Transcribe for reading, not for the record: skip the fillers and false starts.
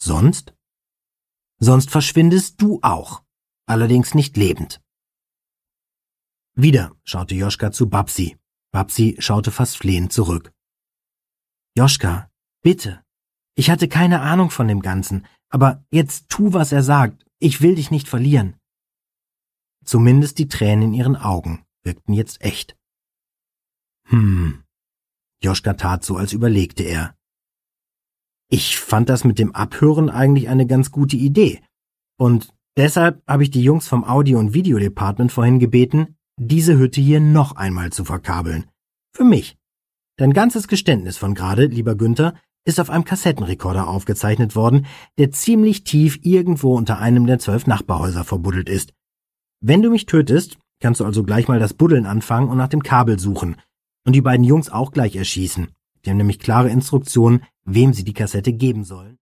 Sonst? Sonst verschwindest du auch, allerdings nicht lebend. Wieder schaute Joschka zu Babsi. Babsi schaute fast flehend zurück. Joschka, bitte. Ich hatte keine Ahnung von dem Ganzen, aber jetzt tu, was er sagt. Ich will dich nicht verlieren. Zumindest die Tränen in ihren Augen wirkten jetzt echt. Joschka tat so, als überlegte er. Ich fand das mit dem Abhören eigentlich eine ganz gute Idee. Und deshalb habe ich die Jungs vom Audio- und Videodepartment vorhin gebeten, diese Hütte hier noch einmal zu verkabeln. Für mich. Dein ganzes Geständnis von gerade, lieber Günther, ist auf einem Kassettenrekorder aufgezeichnet worden, der ziemlich tief irgendwo unter einem der 12 Nachbarhäuser verbuddelt ist. Wenn du mich tötest, kannst du also gleich mal das Buddeln anfangen und nach dem Kabel suchen. Und die beiden Jungs auch gleich erschießen. Die haben nämlich klare Instruktionen, wem sie die Kassette geben sollen.